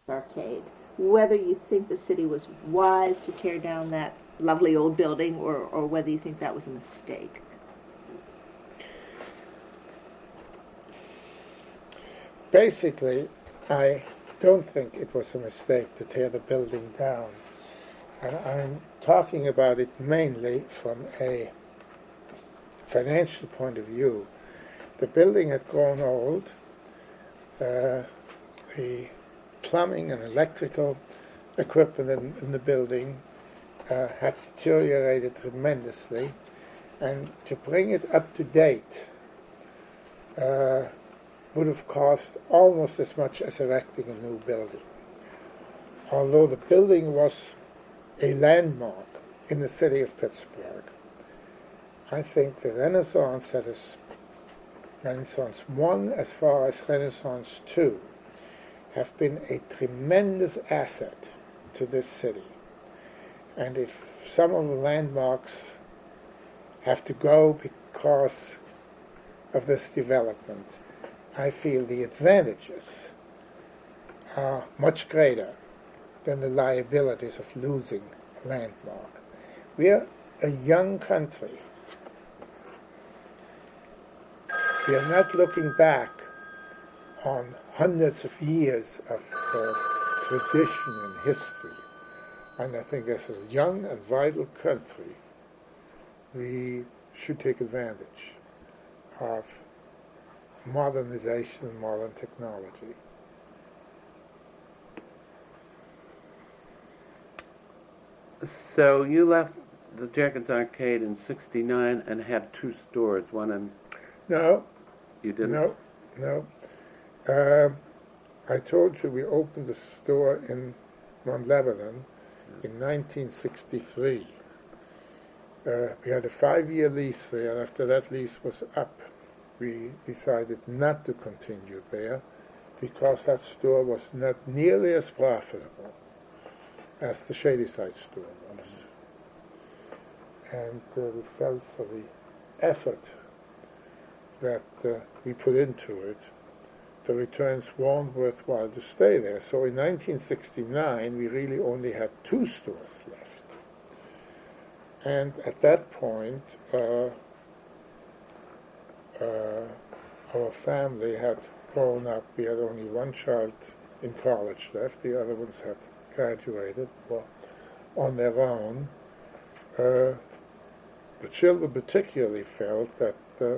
Arcade, whether you think the city was wise to tear down that lovely old building or whether you think that was a mistake. Basically, I don't think it was a mistake to tear the building down. And I'm talking about it mainly from a financial point of view. The building had grown old. The plumbing and electrical equipment in the building had deteriorated tremendously, and to bring it up to date would have cost almost as much as erecting a new building. Although the building was a landmark in the city of Pittsburgh, I think the Renaissance, that is Renaissance 1 as far as Renaissance 2, have been a tremendous asset to this city. And if some of the landmarks have to go because of this development, I feel the advantages are much greater than the liabilities of losing a landmark. We are a young country. We are not looking back on hundreds of years of tradition and history. And I think as a young and vital country, we should take advantage of modernization and modern technology. So you left the Jenkins Arcade in '69 and had two stores, one in... No. You didn't? No. I told you we opened the store in Mount Lebanon in 1963. We had a 5-year lease there, and after that lease was up, we decided not to continue there because that store was not nearly as profitable as the Shadyside store was. And we felt for the effort that we put into it, the returns weren't worthwhile to stay there. So in 1969, we really only had 2 stores left. And at that point, our family had grown up. We had only one child in college left. The other ones had graduated or on their own. The children particularly felt that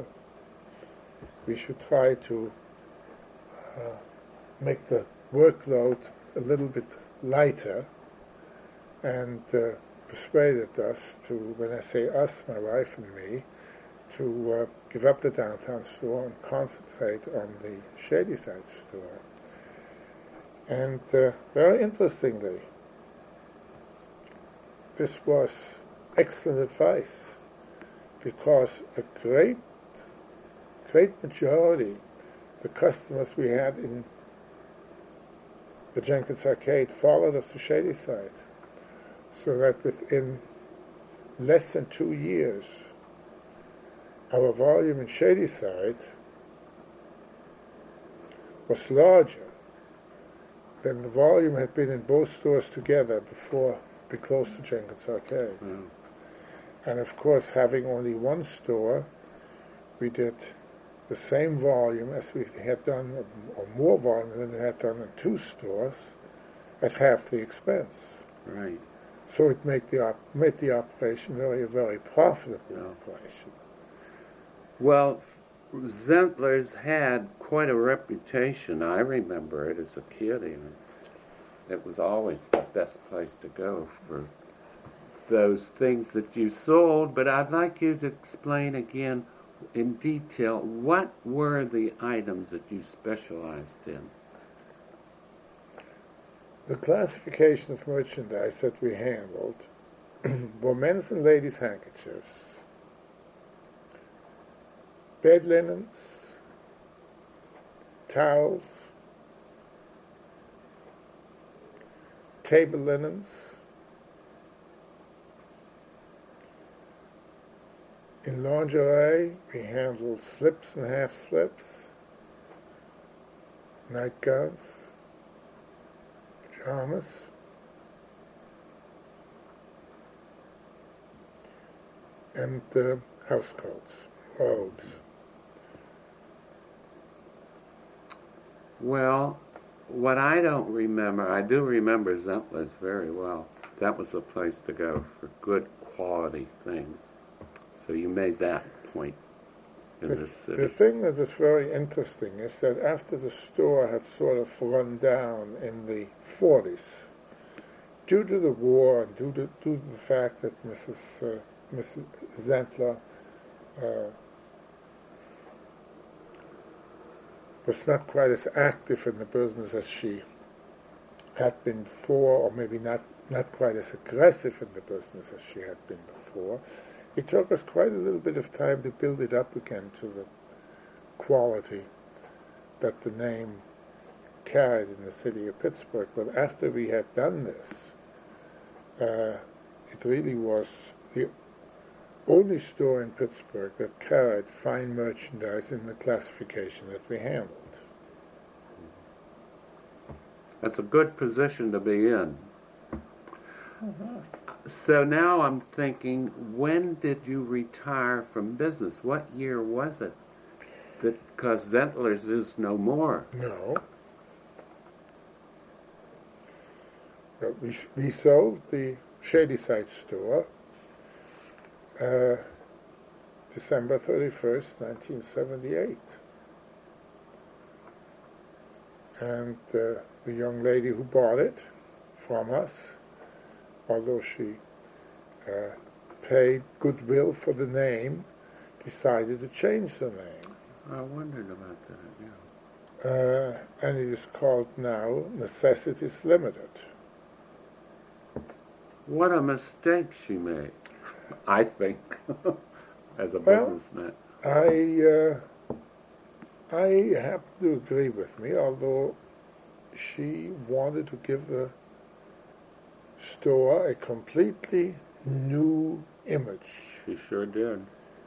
we should try to make the workload a little bit lighter, and persuaded us to, when I say us, my wife and me, to give up the downtown store and concentrate on the Shadyside store. And very interestingly, this was excellent advice, because a great majority the customers we had in the Jenkins Arcade followed us to Shadyside, so that within less than 2 years, our volume in Shadyside was larger than the volume had been in both stores together before we closed the Jenkins Arcade. Mm. And of course, having only one store, we did the same volume as we had done, or more volume than we had done in 2 stores, at half the expense. Right. So it made the operation very, very profitable operation. Well, Zentler's had quite a reputation. I remember it as a kid even. It was always the best place to go for those things that you sold, but I'd like you to explain again in detail what were the items that you specialized in. The classification of merchandise that we handled were men's and ladies' handkerchiefs, bed linens, towels, table linens. In lingerie, we handled slips and half slips, nightgowns, pajamas, and housecoats, robes. Well, what I don't remember, I do remember Zentler's very well. That was the place to go for good quality things. So you made that point in this city. The thing that was very interesting is that after the store had sort of run down in the 40s, due to the war and due to the fact that Mrs. Zentler was not quite as active in the business as she had been before, or maybe not quite as aggressive in the business as she had been before. It took us quite a little bit of time to build it up again to the quality that the name carried in the city of Pittsburgh. But after we had done this, it really was the only store in Pittsburgh that carried fine merchandise in the classification that we handled. That's a good position to be in. So now I'm thinking, when did you retire from business? What year was it? Because Zentler's is no more. No. But we sold the Shadyside store December 31st, 1978. And the young lady who bought it from us, although she paid goodwill for the name, decided to change the name. I wondered about that, yeah. And it is called now Necessities Limited. What a mistake she made, I think, as a Well, businessman. I happen to agree with me, although she wanted to give the store a completely new image. She sure did.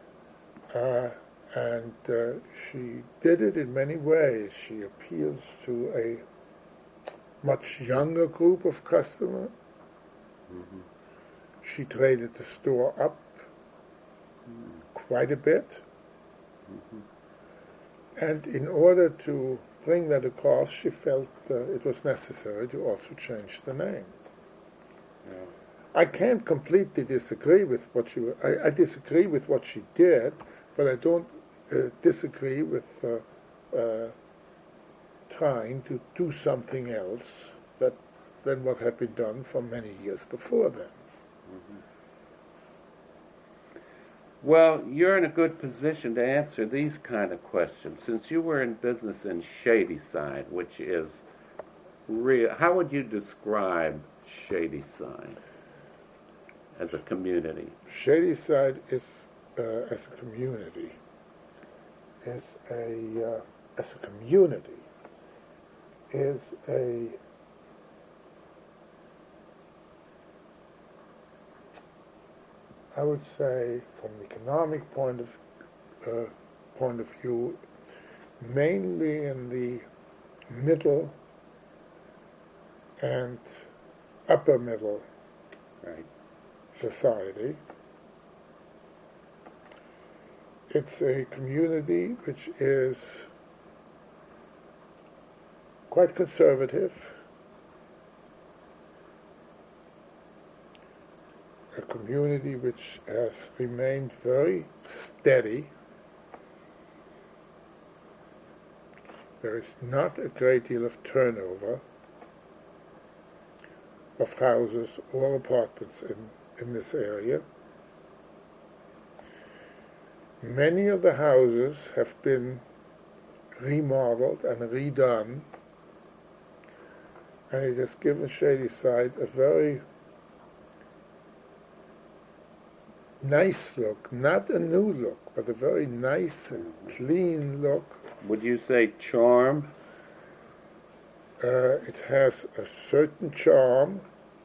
And she did it in many ways. She appeals to a much younger group of customers. Mm-hmm. She traded the store up quite a bit. Mm-hmm. And in order to bring that across, she felt it was necessary to also change the name. Yeah. I can't completely disagree with what she. I disagree with what she did, but I don't disagree with trying to do something else than what had been done for many years before then. Mm-hmm. Well, you're in a good position to answer these kind of questions. Since you were in business in Shadyside, which is real, how would you describe Shadyside as a community? Shadyside is, as a community, is a I would say, from the economic point of view, mainly in the middle and upper middle Right. society. It's a community which is quite conservative. A community which has remained very steady. There is not a great deal of turnover of houses or apartments in this area. Many of the houses have been remodeled and redone, and it has given Shadyside a very nice look, not a new look, but a very nice and clean look. Would you say charm? It has a certain charm.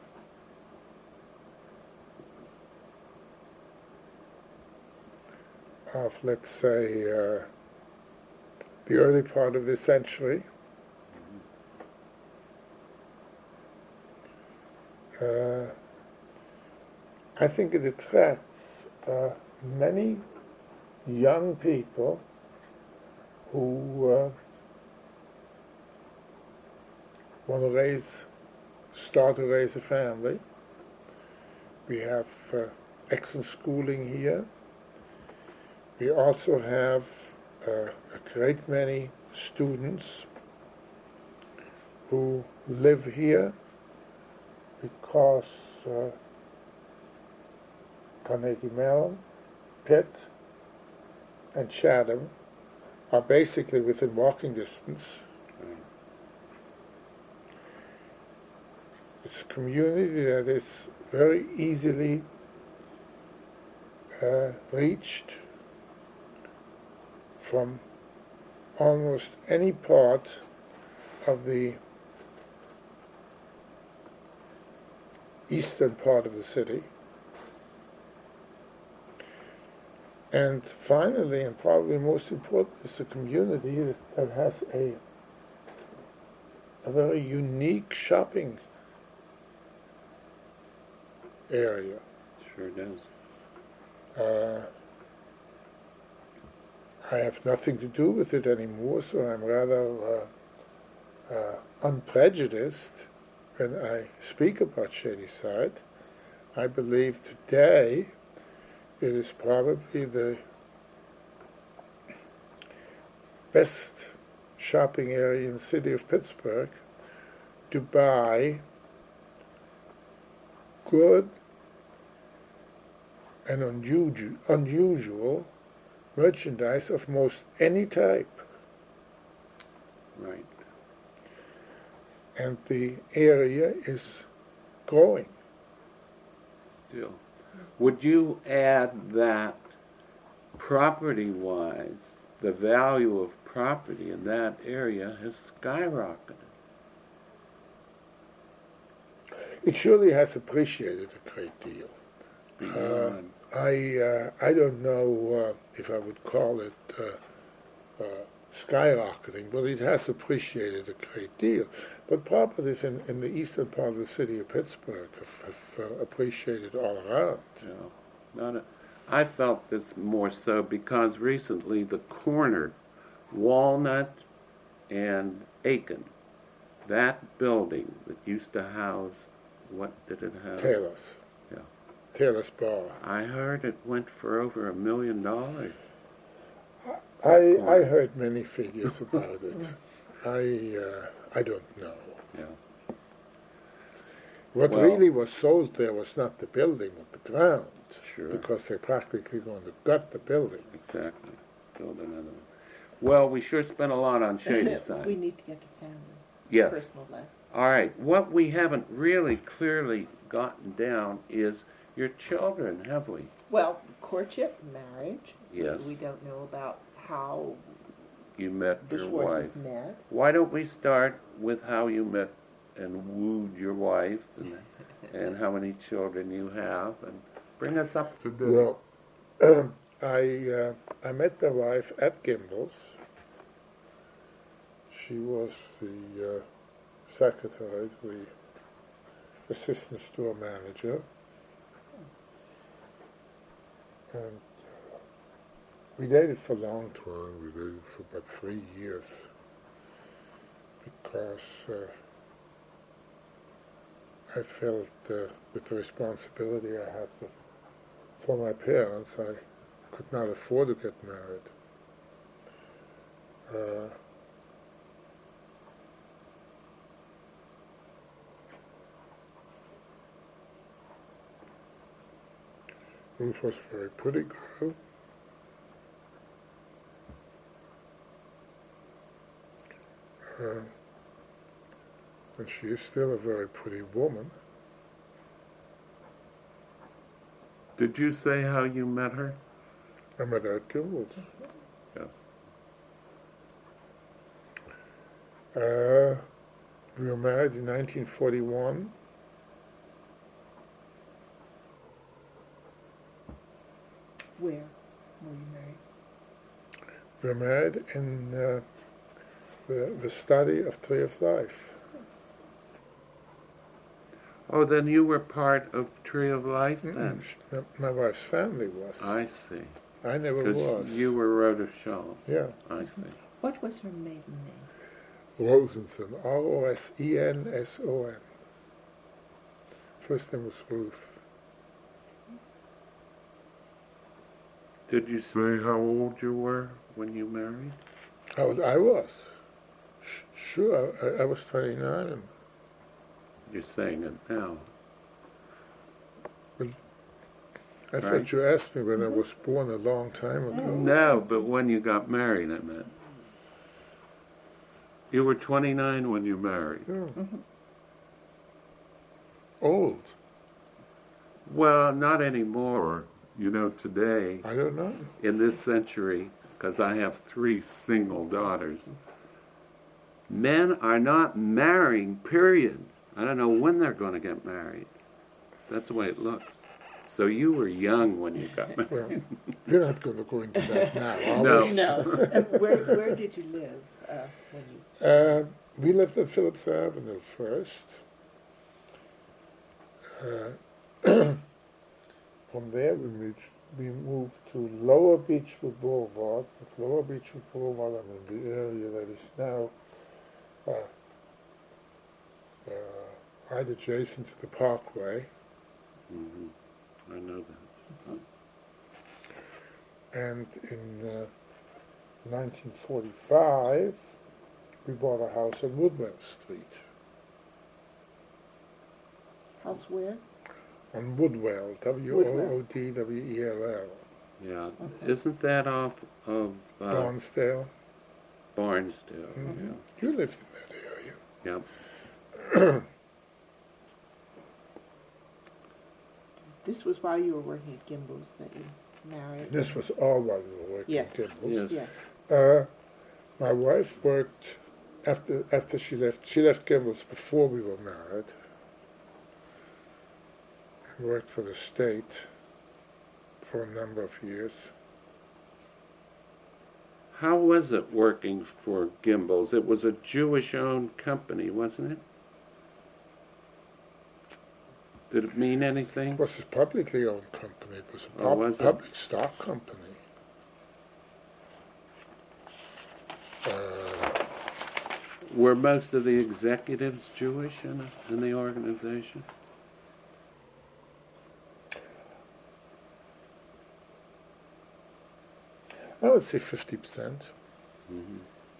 Of, let's say, the early part of this century. Uh, I think it attracts many young people who want to start to raise a family. We have excellent schooling here. We also have a great many students who live here because Carnegie Mellon, Pitt, and Chatham are basically within walking distance. It's a community that is very easily reached from almost any part of the eastern part of the city. And finally, and probably most important, it's a community that has a very unique shopping area. Sure does. I have nothing to do with it anymore, so I'm rather unprejudiced when I speak about Shadyside. I believe today it is probably the best shopping area in the city of Pittsburgh to buy good and unusual merchandise of most any type. Right. And the area is growing. Still. Would you add that property-wise, the value of property in that area has skyrocketed? It surely has appreciated a great deal. Beyond. I don't know if I would call it skyrocketing, but it has appreciated a great deal. But properties in the eastern part of the city of Pittsburgh have appreciated all around. Yeah. I felt this more so because recently the corner, Walnut and Aiken, that building that used to house, what did it house? Taylor's. Yeah. Taylor's Bar. I heard it went for over $1 million. I heard many figures about it. I don't know. Yeah. What really was sold there was not the building, but the ground. Sure. Because they're practically going to gut the building. Exactly. Build another one. Well, we sure spent a lot on Shadyside. We need to get to family. Yes. Personal life. All right. What we haven't really clearly gotten down is your children, have we? Well, courtship, marriage. Yes. We don't know about how You met the your Schwartzes wife. met. Why don't we start with how you met and wooed your wife and how many children you have and bring us up to date. Well, I met my wife at Gimbel's. She was the secretary, the assistant store manager, and we dated for a long time. We dated for about 3 years because I felt with the responsibility I had for my parents, I could not afford to get married. Ruth was a very pretty girl. And she is still a very pretty woman. Did you say how you met her? I met her at Gimbel's. Yes. We were married in 1941. Where were you married? We were married in the study of Tree of Life. Oh, then you were part of Tree of Life then? My wife's family was. I see. I never was. Because you were Rhoda Shaw. Yeah. I see. What was her maiden name? Rosenson. Rosenson. First name was Ruth. Did you say how old you were when you married? How old I was? Sure, I was 29. You're saying it now. I thought you asked me when I was born a long time ago. No, but when you got married, I meant. You were 29 when you married. Yeah. Old. Well, not anymore. You know, today, I don't know. in this century, because I have 3 single daughters, men are not marrying, period. I don't know when they're going to get married. That's the way it looks. So you were young when you got married. Well, we're not going to go into that now, are No. we? No. And where did you live when you? We lived on Phillips Avenue first. From there, we moved to Lower Beechwood Boulevard. With Lower Beechwood Boulevard, I mean the area that is now right adjacent to the Parkway. Mm-hmm. I know that. And in 1945, we bought a house on Woodwell Street. House where? On Woodwell, Woodwell. Yeah. Isn't that off of Barnsdale. Barnsdale? Mm-hmm. You lived in that area. Yeah. This was while you were working at Gimbel's that you married? This was all while we were working Yes. at Gimbel's. Yes. Yes. My wife worked after she left. She left Gimbel's before we were married. Worked for the state for a number of years. How was it working for Gimbel's? It was a Jewish-owned company, wasn't it? Did it mean anything? It was a publicly owned company. It was a was it? public stock company. Were most of the executives Jewish in the organization? I would say 50%. Mm-hmm.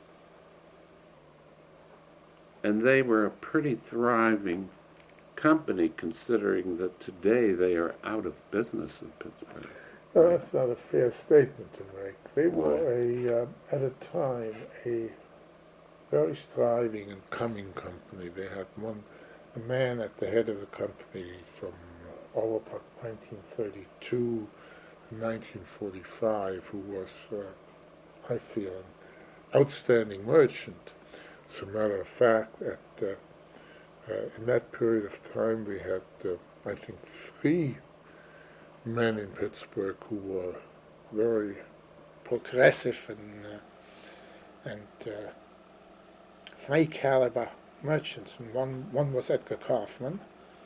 And they were a pretty thriving company, considering that today they are out of business in Pittsburgh. Well, that's not a fair statement to make. They were at a time, a very thriving and coming company. They had a man at the head of the company from all about 1932 to 1945, who was, I feel, an outstanding merchant. As a matter of fact, in that period of time, we had, I think, 3 men in Pittsburgh who were very progressive and high caliber merchants. And one was Edgar Kaufman.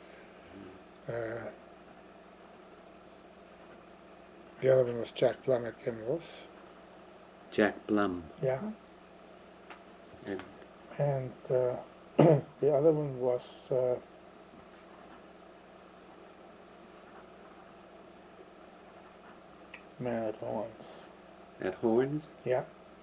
The other one was Jack Blum at Gimbel's. Jack Blum. Yeah. And the other one was man at Horns. At Horns? Yeah.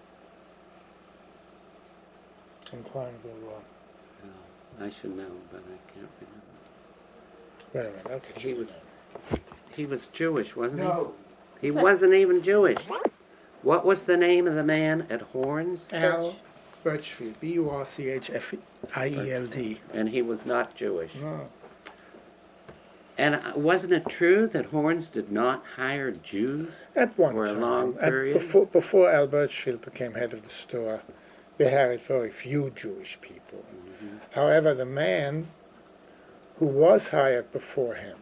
I'm trying to. I should know, but I can't remember. Wait a minute. Okay. He was Jewish, wasn't he? No. He wasn't even Jewish. What was the name of the man at Horns? Al Birchfield. Burchfield. And he was not Jewish. No. And wasn't it true that Horns did not hire Jews At one for a time, long period? Before Al Birchfield became head of the store, they hired very few Jewish people. Mm-hmm. However, the man who was hired before him,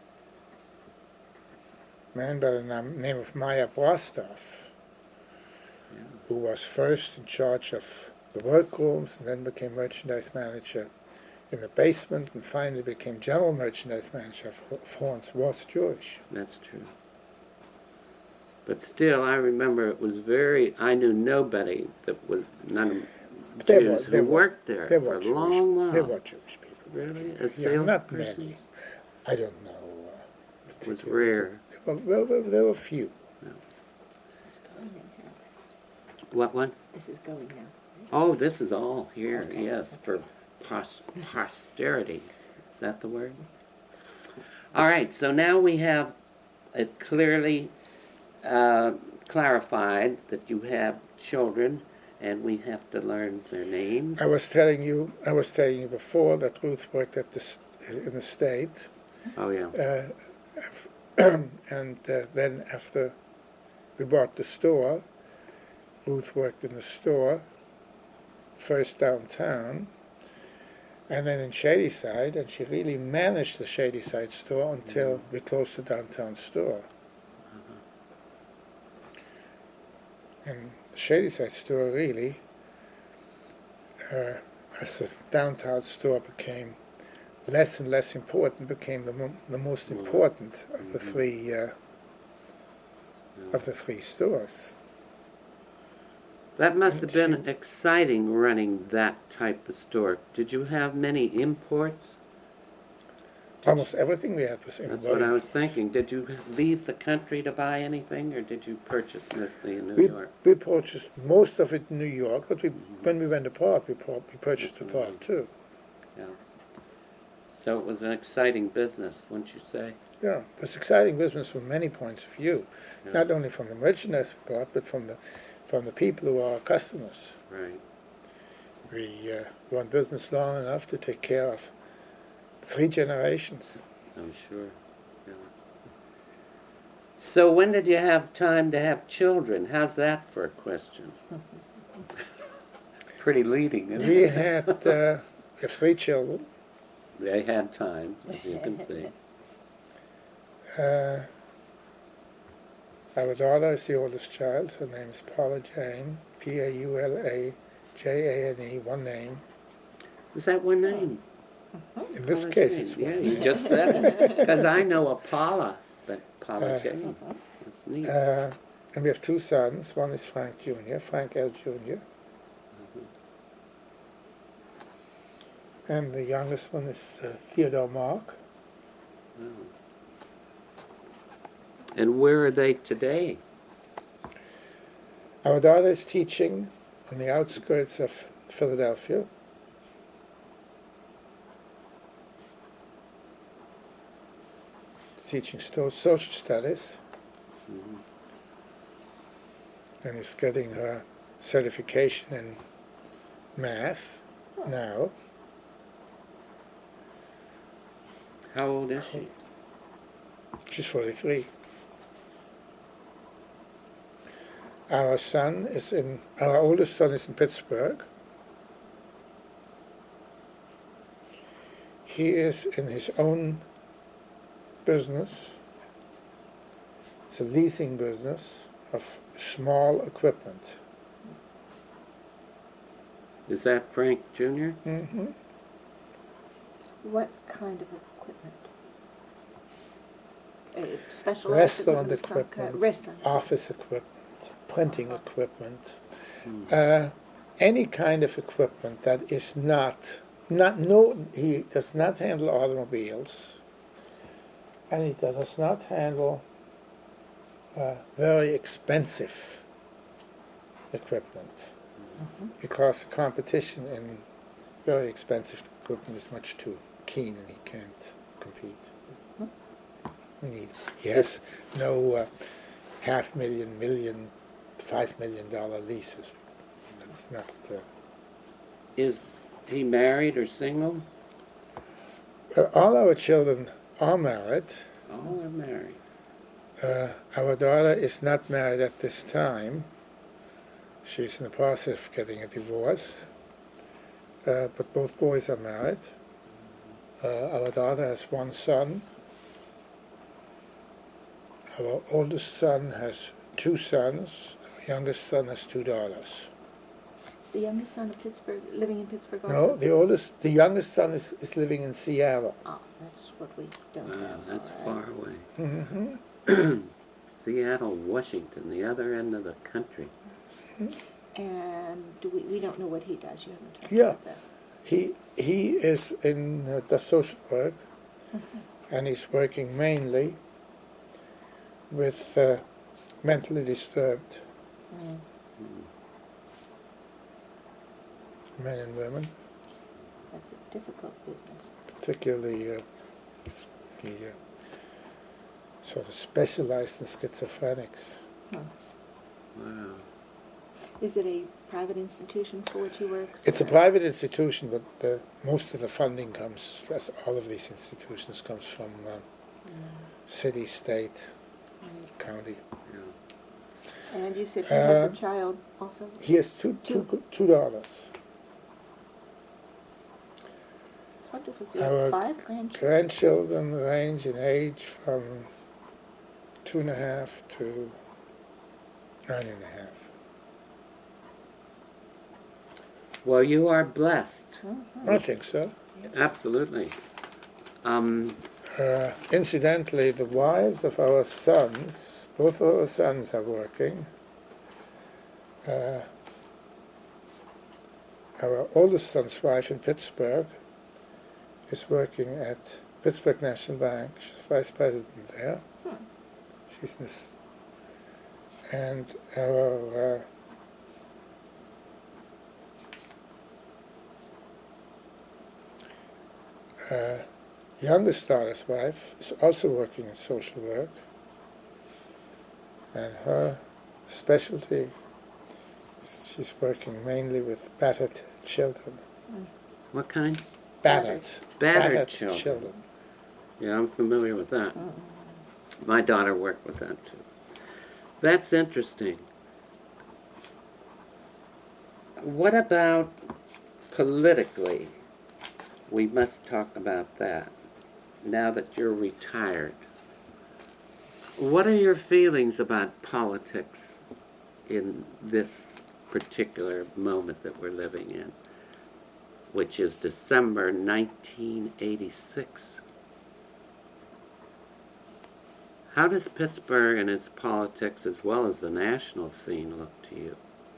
a man by the name of Maya Brostov, who was first in charge of the workrooms and then became merchandise manager, in the basement and finally became general merchandise manager of Horns was Jewish. That's true. But still, I remember it was I knew nobody that was, none of Jews who worked there for a long while. There were Jewish people. Really? As not salespersons? many. I don't know. It was rare. There were few. This is going now. What one? This is going now. Oh, this is all here, Okay. yes, for posterity. Is that the word? All right, so now we have it clearly clarified that you have children, and we have to learn their names. I was telling you before that Ruth worked in the States. Oh, yeah. And then after we bought the store, Ruth worked in the store, first downtown, and then in Shadyside, and she really managed the Shadyside store until we closed the downtown store. And the Shadyside store really, as the downtown store became less and less important, became the most important of the three stores. That must have been exciting running that type of store. Did you have many imports? Almost everything we had was imported. That's what I was thinking. Did you leave the country to buy anything, or did you purchase mostly in New York? We purchased most of it in New York, but when we went abroad, we purchased abroad too. Yeah. So it was an exciting business, wouldn't you say? Yeah, it was exciting business from many points of view, Yeah. not only from the merchandise we bought, but from the people who are our customers. Right. We were in business long enough to take care of 3 generations. I'm sure. Yeah. So when did you have time to have children? How's that for a question? Pretty leading, isn't We it? had we have 3 children. They had time, as you can see. Our daughter is the oldest child. Her name is Paula Jane, Paulajane, one name. Is that one name? In this Paula case, Jane. it's Yeah, one. you just said it. Because I know a Paula, but Paula Jane. That's neat. And we have 2 sons. One is Frank Jr., Frank L. Jr. And the youngest one is Theodore Mark. Oh. And where are they today? Our daughter is teaching on the outskirts of Philadelphia. Teaching social studies, and is getting her certification in math now. How old is she? She's 43. Our oldest son is in Pittsburgh. He is in his own business. It's a leasing business of small equipment. Is that Frank Jr.? Mm-hmm. What kind of equipment? Special Restaurant equipment, restaurant. office equipment, printing equipment, any kind of equipment that is he does not handle automobiles, and he does not handle very expensive equipment, because the competition in very expensive equipment is much too keen and he can't compete. He has no $500,000, $5 million leases. That's not. Is he married or single? All our children are married. All are married. Our daughter is not married at this time. She's in the process of getting a divorce. But both boys are married. Our daughter has 1 son. Our oldest son has 2 sons. Our youngest son has 2 daughters. the youngest son of Pittsburgh, living in Pittsburgh also? No, the youngest son is living in Seattle. Oh, that's what we don't Wow, have. that's all right. far away. Mm-hmm. Seattle, Washington, the other end of the country. And we don't know what he does. You haven't talked Yeah. about that. He is in the social work, and he's working mainly with mentally disturbed Mm. men and women, That's a difficult business. particularly he sort of specialized in schizophrenics. Wow. Is it a private institution for which he works? It's a or- private institution, but most of the funding all of these institutions comes from city, state, Right. county. And you said he has a Uh, child also? He has two daughters. It's wonderful. So you Our have 5 grandchildren? Grandchildren range in age from 2.5 to 9.5. Well, you are blessed. Mhm. I think so. Absolutely. Incidentally, the wives of our sons, both of our sons are working. Our oldest son's wife in Pittsburgh is working at Pittsburgh National Bank. She's vice president there. She's this. And our youngest daughter's wife is also working in social work, and her specialty, she's working mainly with battered children. What kind? Battered Battered children. Yeah, I'm familiar with that. My daughter worked with that too. That's interesting. What about politically? We must talk about that now that you're retired. What are your feelings about politics in this particular moment that we're living in, which is December 1986? How does Pittsburgh and its politics, as well as the national scene, look to you?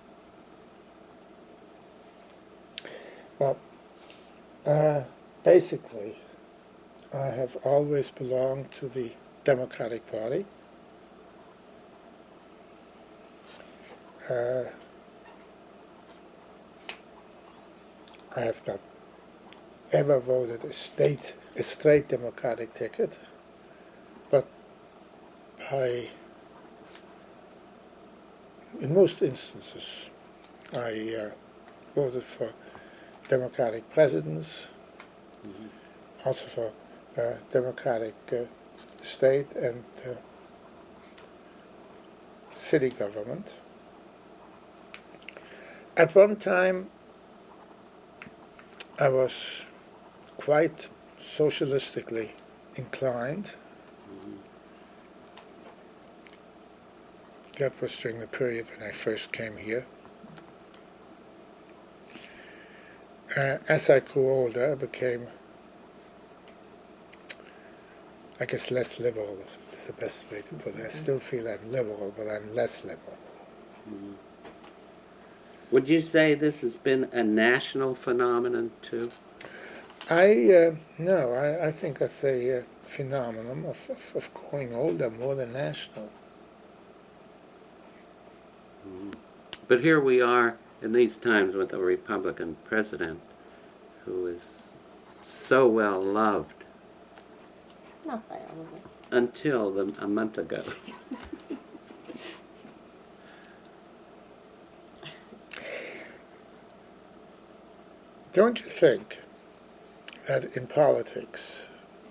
Well, basically, I have always belonged to the Democratic Party. I have not ever voted a straight Democratic ticket, but in most instances, I voted for Democratic presidents, also for Democratic state and city government. At one time, I was quite socialistically inclined. That was during the period when I first came here. As I grew older, I became, I guess, less liberal is the best way to put it. I still feel I'm liberal, but I'm less liberal. Would you say this has been a national phenomenon too? No, I think that's a phenomenon of growing older more than national. But here we are in these times with a Republican president who is so well loved Not by all of us. until a month ago. Don't you think that in politics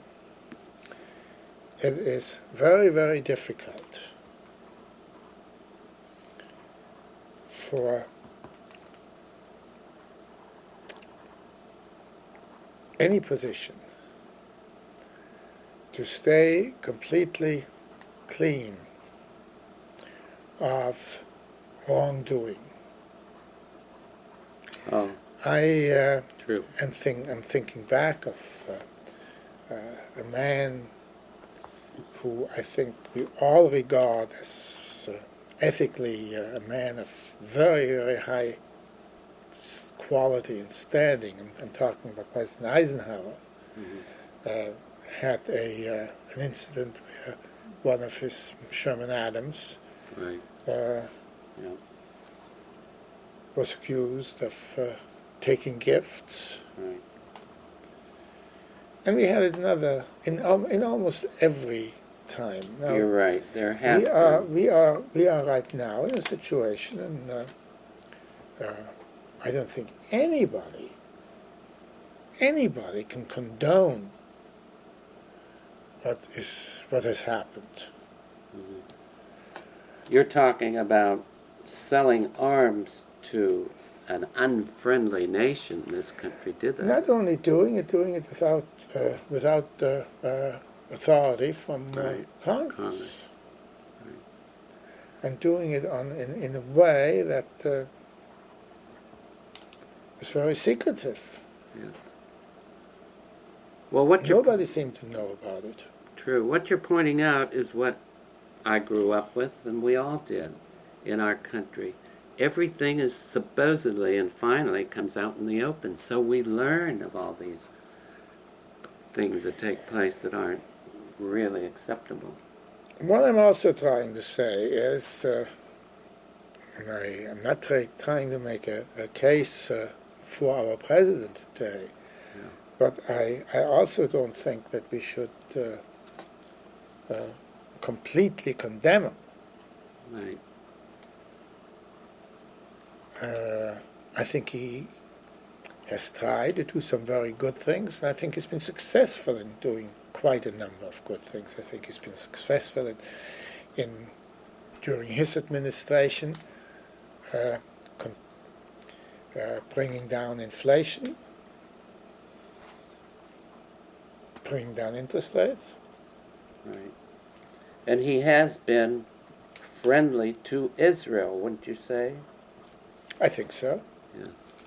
it is very, very difficult for any position to stay completely clean of wrongdoing? Oh, I'm true. I'm thinking back of a man who I think we all regard as ethically a man of very, very high quality and standing. I'm talking about President Eisenhower. Mm-hmm. Had an incident where one of his Sherman Adams Right. uh, Yeah. was accused of taking gifts. Right. And we had another in almost every time. Now, You're right. There has been. we are right now in a situation, and I don't think anybody can condone what has happened. Mm-hmm. You're talking about selling arms to an unfriendly nation. This country did that. Not only doing it without authority from Right. Congress, Right. and doing it in a way that was very secretive. Yes. Well, what Nobody seemed to know about it. True. What you're pointing out is what I grew up with, and we all did in our country. Everything is supposedly and finally comes out in the open, so we learn of all these things that take place that aren't really acceptable. What I'm also trying to say is, and I'm not trying to make a case for our president today, Yeah. but I also don't think that we should completely condemn him. Right. I think he has tried to do some very good things, and I think he's been successful in doing quite a number of good things. I think he's been successful in during his administration, bringing down inflation, bringing down interest rates. Right. And he has been friendly to Israel, wouldn't you say? I think so. Yes.